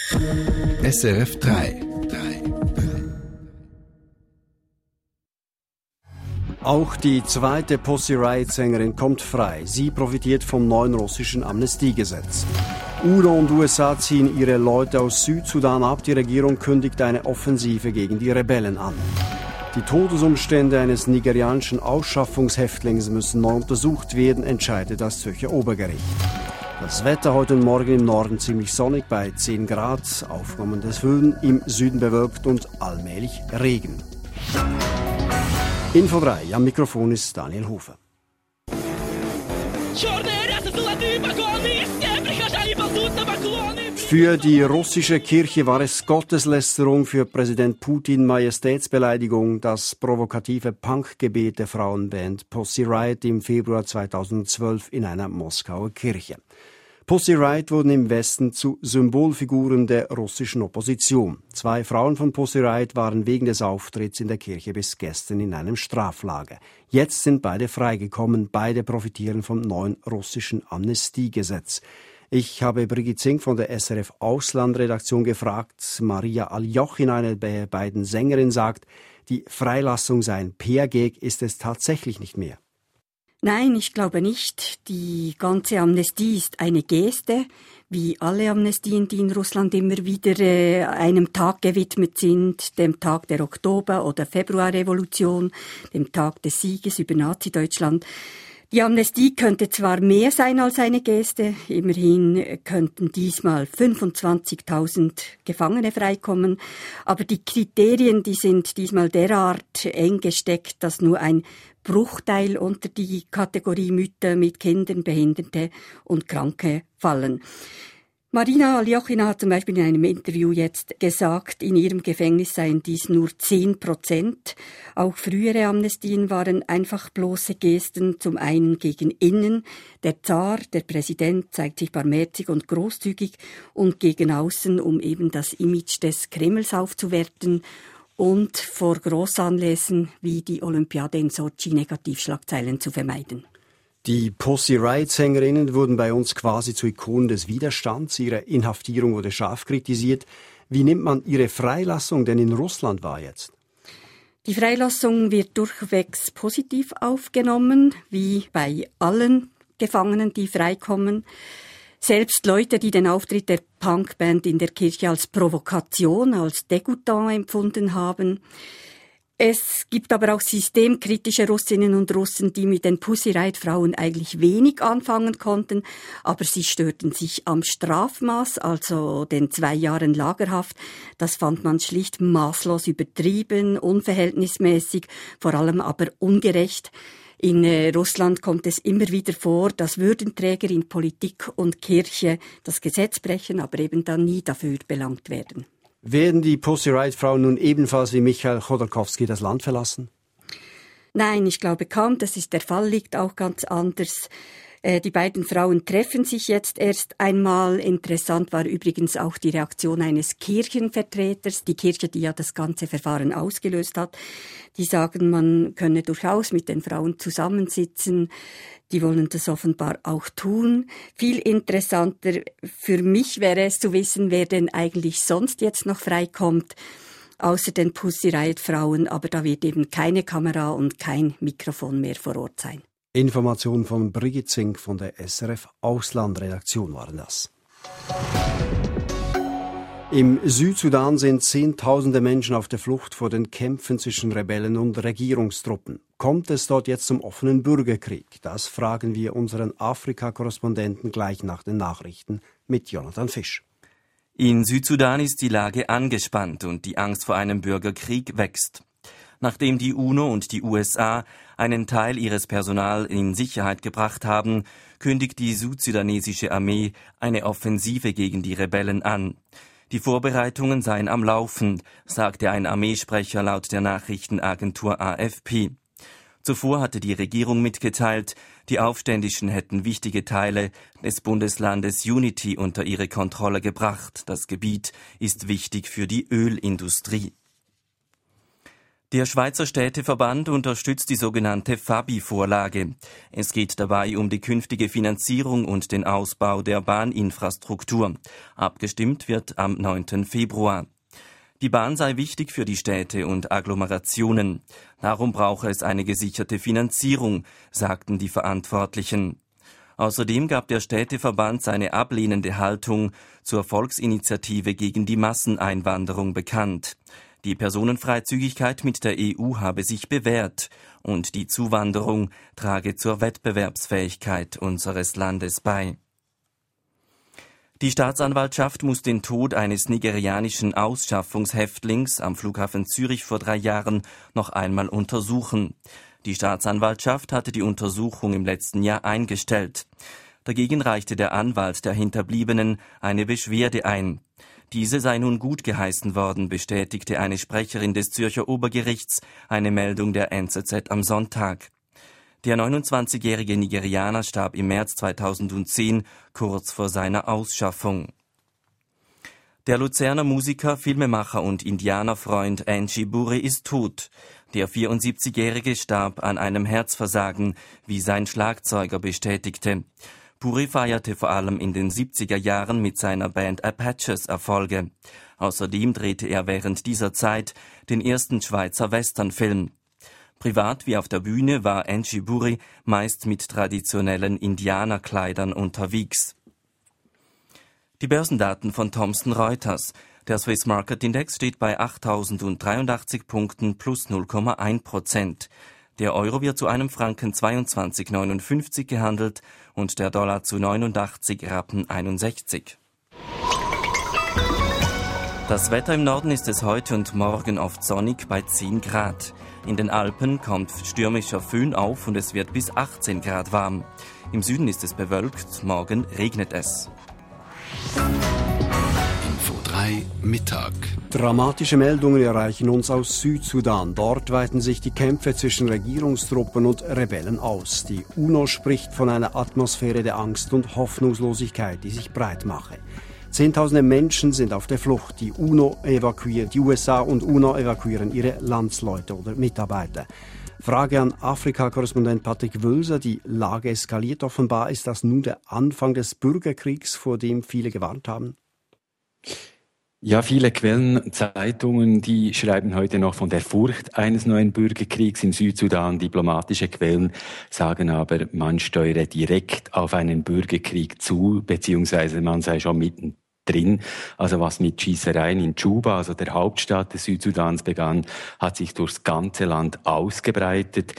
SRF 3. Auch die zweite Pussy Riot-Sängerin kommt frei. Sie profitiert vom neuen russischen Amnestiegesetz. UNO und USA ziehen ihre Leute aus Südsudan ab. Die Regierung kündigt eine Offensive gegen die Rebellen an. Die Todesumstände eines nigerianischen Ausschaffungshäftlings müssen neu untersucht werden, entscheidet das Zürcher Obergericht. Das Wetter heute und morgen im Norden ziemlich sonnig bei 10 Grad, aufkommendes Föhn, im Süden bewölkt und allmählich Regen. Info 3, am Mikrofon ist Daniel Hofer. Für die russische Kirche war es Gotteslästerung, für Präsident Putin Majestätsbeleidigung, das provokative Punkgebet der Frauenband Pussy Riot im Februar 2012 in einer Moskauer Kirche. Pussy Riot wurden im Westen zu Symbolfiguren der russischen Opposition. 2 Frauen von Pussy Riot waren wegen des Auftritts in der Kirche bis gestern in einem Straflager. Jetzt sind beide freigekommen. Beide profitieren vom neuen russischen Amnestiegesetz. Ich habe Brigitte Zink von der SRF Auslandredaktion gefragt. Maria Aljochin, eine der beiden Sängerinnen, sagt, die Freilassung sei ein PR-Gag, ist es tatsächlich nicht mehr. Nein, ich glaube nicht. Die ganze Amnestie ist eine Geste, wie alle Amnestien, die in Russland immer wieder einem Tag gewidmet sind, dem Tag der Oktober- oder Februarrevolution, dem Tag des Sieges über Nazi-Deutschland. Die Amnestie könnte zwar mehr sein als eine Geste, immerhin könnten diesmal 25.000 Gefangene freikommen, aber die Kriterien, die sind diesmal derart eng gesteckt, dass nur ein Bruchteil unter die Kategorie Mütter mit Kindern, Behinderte und Kranke fallen. Marina Aljochina hat zum Beispiel in einem Interview jetzt gesagt, in ihrem Gefängnis seien dies nur 10%. Auch frühere Amnestien waren einfach bloße Gesten, zum einen gegen innen. Der Zar, der Präsident, zeigt sich barmherzig und großzügig und gegen außen, um eben das Image des Kremls aufzuwerten und vor Großanlässen wie die Olympiade in Sochi Negativschlagzeilen zu vermeiden. Die Pussy Riot-Sängerinnen wurden bei uns quasi zu Ikonen des Widerstands. Ihre Inhaftierung wurde scharf kritisiert. Wie nimmt man ihre Freilassung denn in Russland wahr jetzt? Die Freilassung wird durchwegs positiv aufgenommen, wie bei allen Gefangenen, die freikommen. Selbst Leute, die den Auftritt der Punkband in der Kirche als Provokation, als dégoûtant empfunden haben. Es gibt aber auch systemkritische Russinnen und Russen, die mit den Pussy Riot Frauen eigentlich wenig anfangen konnten, aber sie störten sich am Strafmaß, also den 2 Jahren Lagerhaft. Das fand man schlicht maßlos übertrieben, unverhältnismäßig, vor allem aber ungerecht. In Russland kommt es immer wieder vor, dass Würdenträger in Politik und Kirche das Gesetz brechen, aber eben dann nie dafür belangt werden. Werden die Pussy Riot-Frauen nun ebenfalls wie Michail Chodorkowski das Land verlassen? Nein, ich glaube kaum, das ist der Fall, liegt auch ganz anders. Die beiden Frauen treffen sich jetzt erst einmal. Interessant war übrigens auch die Reaktion eines Kirchenvertreters, die Kirche, die ja das ganze Verfahren ausgelöst hat. Die sagen, man könne durchaus mit den Frauen zusammensitzen. Die wollen das offenbar auch tun. Viel interessanter für mich wäre es zu wissen, wer denn eigentlich sonst jetzt noch freikommt, außer den Pussy Riot Frauen. Aber da wird eben keine Kamera und kein Mikrofon mehr vor Ort sein. Informationen von Brigitte Zink von der SRF Auslandredaktion waren das. Im Südsudan sind Zehntausende Menschen auf der Flucht vor den Kämpfen zwischen Rebellen und Regierungstruppen. Kommt es dort jetzt zum offenen Bürgerkrieg? Das fragen wir unseren Afrika-Korrespondenten gleich nach den Nachrichten mit Jonathan Fisch. In Südsudan ist die Lage angespannt und die Angst vor einem Bürgerkrieg wächst. Nachdem die UNO und die USA einen Teil ihres Personals in Sicherheit gebracht haben, kündigt die südsudanesische Armee eine Offensive gegen die Rebellen an. Die Vorbereitungen seien am Laufen, sagte ein Armeesprecher laut der Nachrichtenagentur AFP. Zuvor hatte die Regierung mitgeteilt, die Aufständischen hätten wichtige Teile des Bundeslandes Unity unter ihre Kontrolle gebracht. Das Gebiet ist wichtig für die Ölindustrie. Der Schweizer Städteverband unterstützt die sogenannte FABI-Vorlage. Es geht dabei um die künftige Finanzierung und den Ausbau der Bahninfrastruktur. Abgestimmt wird am 9. Februar. Die Bahn sei wichtig für die Städte und Agglomerationen. Darum brauche es eine gesicherte Finanzierung, sagten die Verantwortlichen. Außerdem gab der Städteverband seine ablehnende Haltung zur Volksinitiative gegen die Masseneinwanderung bekannt. Die Personenfreizügigkeit mit der EU habe sich bewährt und die Zuwanderung trage zur Wettbewerbsfähigkeit unseres Landes bei. Die Staatsanwaltschaft muss den Tod eines nigerianischen Ausschaffungshäftlings am Flughafen Zürich vor 3 Jahren noch einmal untersuchen. Die Staatsanwaltschaft hatte die Untersuchung im letzten Jahr eingestellt. Dagegen reichte der Anwalt der Hinterbliebenen eine Beschwerde ein. Diese sei nun gutgeheißen worden, bestätigte eine Sprecherin des Zürcher Obergerichts eine Meldung der NZZ am Sonntag. Der 29-jährige Nigerianer starb im März 2010, kurz vor seiner Ausschaffung. Der Luzerner Musiker, Filmemacher und Indianerfreund Angie Buri ist tot. Der 74-jährige starb an einem Herzversagen, wie sein Schlagzeuger bestätigte. Buri feierte vor allem in den 70er Jahren mit seiner Band Apaches Erfolge. Außerdem drehte er während dieser Zeit den ersten Schweizer Westernfilm. Privat wie auf der Bühne war Angie Buri meist mit traditionellen Indianerkleidern unterwegs. Die Börsendaten von Thomson Reuters. Der Swiss Market Index steht bei 8.083 Punkten plus 0,1%. Der Euro wird zu einem Franken 22,59 gehandelt und der Dollar zu 89,61 Rappen. Das Wetter im Norden ist es heute und morgen oft sonnig bei 10 Grad. In den Alpen kommt stürmischer Föhn auf und es wird bis 18 Grad warm. Im Süden ist es bewölkt, morgen regnet es. Info 3 Mittag. Dramatische Meldungen erreichen uns aus Südsudan. Dort weiten sich die Kämpfe zwischen Regierungstruppen und Rebellen aus. Die UNO spricht von einer Atmosphäre der Angst und Hoffnungslosigkeit, die sich breit mache. Zehntausende Menschen sind auf der Flucht. Die USA und UNO evakuieren ihre Landsleute oder Mitarbeiter. Frage an Afrika-Korrespondent Patrick Wölser. Die Lage eskaliert offenbar. Ist das nun der Anfang des Bürgerkriegs, vor dem viele gewarnt haben? Ja, viele Quellen, Zeitungen, die schreiben heute noch von der Furcht eines neuen Bürgerkriegs im Südsudan. Diplomatische Quellen sagen aber, man steuere direkt auf einen Bürgerkrieg zu, beziehungsweise man sei schon mittendrin. Also was mit Schießereien in Juba, also der Hauptstadt des Südsudans, begann, hat sich durchs ganze Land ausgebreitet.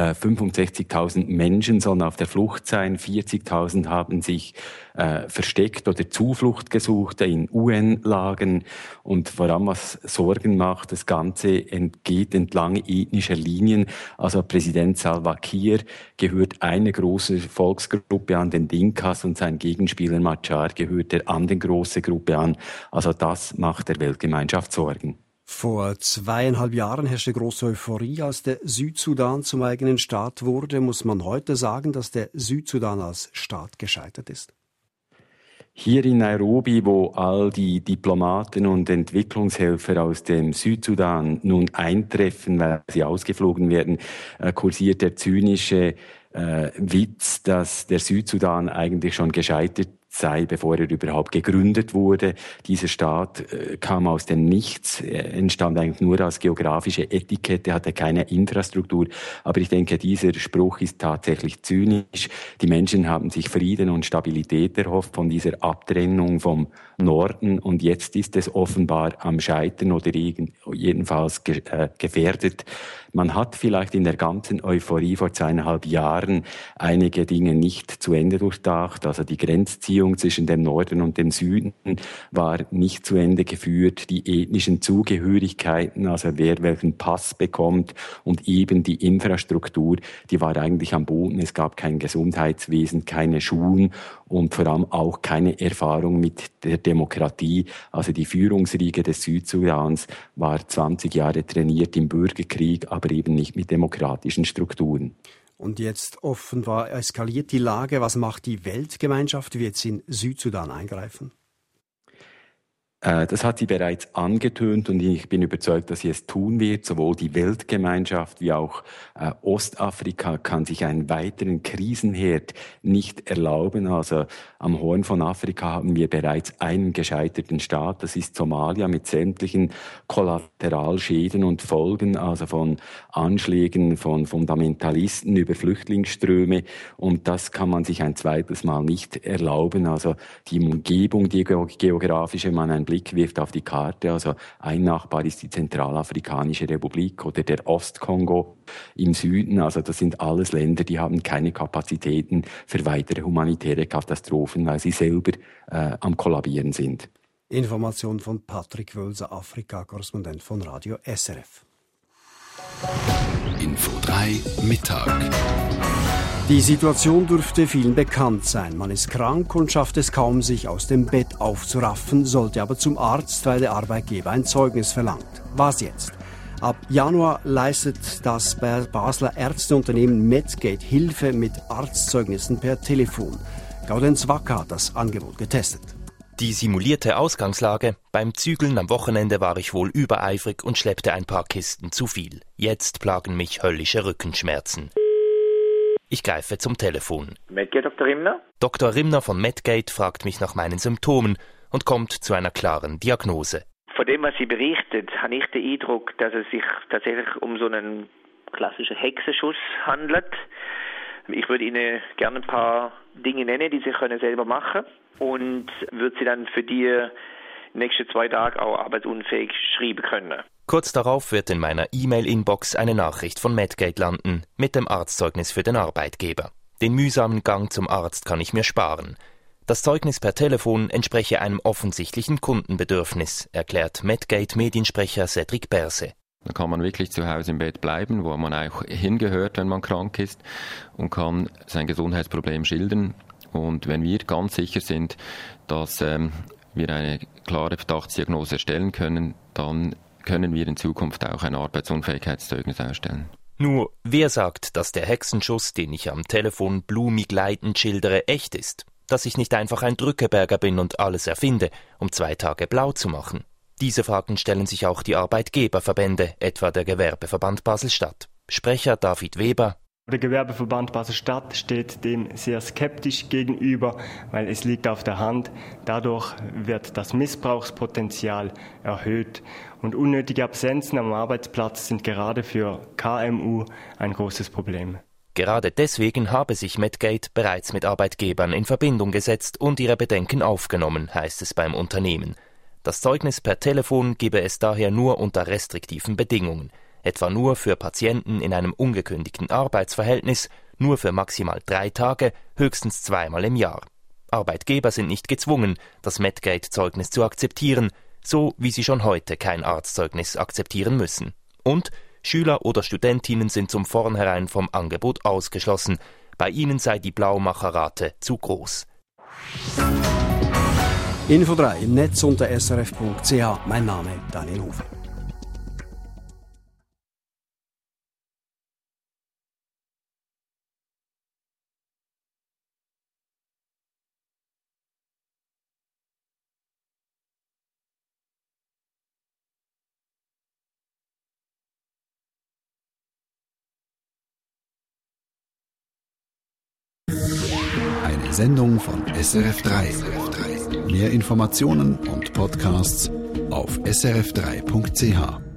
65.000 Menschen sollen auf der Flucht sein, 40.000 haben sich versteckt oder Zuflucht gesucht in UN-Lagern. Und vor allem, was Sorgen macht, das Ganze geht entlang ethnischer Linien. Also Präsident Salva Kiir gehört eine große Volksgruppe an, den Dinkas, und sein Gegenspieler Machar gehört der anderen großen Gruppe an. Also das macht der Weltgemeinschaft Sorgen. Vor 2,5 Jahren herrschte große Euphorie, als der Südsudan zum eigenen Staat wurde. Muss man heute sagen, dass der Südsudan als Staat gescheitert ist? Hier in Nairobi, wo all die Diplomaten und Entwicklungshelfer aus dem Südsudan nun eintreffen, weil sie ausgeflogen werden, kursiert der zynische Witz, dass der Südsudan eigentlich schon gescheitert sei, bevor er überhaupt gegründet wurde. Dieser Staat kam aus dem Nichts, entstand eigentlich nur als geografische Etikette, hatte keine Infrastruktur. Aber ich denke, dieser Spruch ist tatsächlich zynisch. Die Menschen haben sich Frieden und Stabilität erhofft von dieser Abtrennung vom Norden, und jetzt ist es offenbar am Scheitern oder jedenfalls gefährdet. Man hat vielleicht in der ganzen Euphorie vor 2,5 Jahren einige Dinge nicht zu Ende durchdacht. Also die Grenzziehung zwischen dem Norden und dem Süden war nicht zu Ende geführt. Die ethnischen Zugehörigkeiten, also wer welchen Pass bekommt, und eben die Infrastruktur, die war eigentlich am Boden. Es gab kein Gesundheitswesen, keine Schulen und vor allem auch keine Erfahrung mit der Demokratie. Also die Führungsriege des Südsudans war 20 Jahre trainiert im Bürgerkrieg, aber eben nicht mit demokratischen Strukturen. Und jetzt offenbar eskaliert die Lage. Was macht die Weltgemeinschaft? Wird sie in Südsudan eingreifen? Das hat sie bereits angetönt und ich bin überzeugt, dass sie es tun wird. Sowohl die Weltgemeinschaft wie auch Ostafrika kann sich einen weiteren Krisenherd nicht erlauben. Also am Horn von Afrika haben wir bereits einen gescheiterten Staat. Das ist Somalia mit sämtlichen Kollateralschäden und Folgen, also von Anschlägen von Fundamentalisten über Flüchtlingsströme. Und das kann man sich ein zweites Mal nicht erlauben. Also die Umgebung, die geografische, man einen Blick wirft auf die Karte. Also ein Nachbar ist die Zentralafrikanische Republik oder der Ostkongo im Süden. Also das sind alles Länder, die haben keine Kapazitäten für weitere humanitäre Katastrophen, weil sie selber am Kollabieren sind. Information von Patrick Wölser, Afrika-Korrespondent von Radio SRF. Info 3 Mittag. Die Situation dürfte vielen bekannt sein. Man ist krank und schafft es kaum, sich aus dem Bett aufzuraffen, sollte aber zum Arzt, weil der Arbeitgeber ein Zeugnis verlangt. Was jetzt? Ab Januar leistet das Basler Ärzteunternehmen Medgate Hilfe mit Arztzeugnissen per Telefon. Gaudenz Wacker hat das Angebot getestet. Die simulierte Ausgangslage: Beim Zügeln am Wochenende war ich wohl übereifrig und schleppte ein paar Kisten zu viel. Jetzt plagen mich höllische Rückenschmerzen. Ich greife zum Telefon. Medgate, Dr. Rimner? Dr. Rimner von Medgate fragt mich nach meinen Symptomen und kommt zu einer klaren Diagnose. Von dem, was sie berichtet, habe ich den Eindruck, dass es sich tatsächlich um so einen klassischen Hexenschuss handelt. Ich würde Ihnen gerne ein paar Dinge nennen, die Sie können selber machen und würde Sie dann für die nächsten 2 Tage auch arbeitsunfähig schreiben können. Kurz darauf wird in meiner E-Mail-Inbox eine Nachricht von Medgate landen mit dem Arztzeugnis für den Arbeitgeber. Den mühsamen Gang zum Arzt kann ich mir sparen. Das Zeugnis per Telefon entspreche einem offensichtlichen Kundenbedürfnis, erklärt Medgate-Mediensprecher Cedric Berse. Da kann man wirklich zu Hause im Bett bleiben, wo man auch hingehört, wenn man krank ist, und kann sein Gesundheitsproblem schildern. Und wenn wir ganz sicher sind, dass wir eine klare Verdachtsdiagnose erstellen können, dann können wir in Zukunft auch ein Arbeitsunfähigkeitszeugnis ausstellen. Nur, wer sagt, dass der Hexenschuss, den ich am Telefon blumig leitend schildere, echt ist? Dass ich nicht einfach ein Drückeberger bin und alles erfinde, um 2 Tage blau zu machen? Diese Fragen stellen sich auch die Arbeitgeberverbände, etwa der Gewerbeverband Basel-Stadt. Sprecher David Weber: Der Gewerbeverband Basel-Stadt steht dem sehr skeptisch gegenüber, weil es liegt auf der Hand. Dadurch wird das Missbrauchspotenzial erhöht. Und unnötige Absenzen am Arbeitsplatz sind gerade für KMU ein großes Problem. Gerade deswegen habe sich Medgate bereits mit Arbeitgebern in Verbindung gesetzt und ihre Bedenken aufgenommen, heißt es beim Unternehmen. Das Zeugnis per Telefon gebe es daher nur unter restriktiven Bedingungen. Etwa nur für Patienten in einem ungekündigten Arbeitsverhältnis, nur für maximal 3 Tage, höchstens 2-mal im Jahr. Arbeitgeber sind nicht gezwungen, das Medgate-Zeugnis zu akzeptieren, so wie sie schon heute kein Arztzeugnis akzeptieren müssen. Und Schüler oder Studentinnen sind zum Vornherein vom Angebot ausgeschlossen. Bei ihnen sei die Blaumacherrate zu groß. Info 3 im Netz unter srf.ch. Mein Name Daniel Hofer. Eine Sendung von SRF 3. Mehr Informationen und Podcasts auf srf3.ch.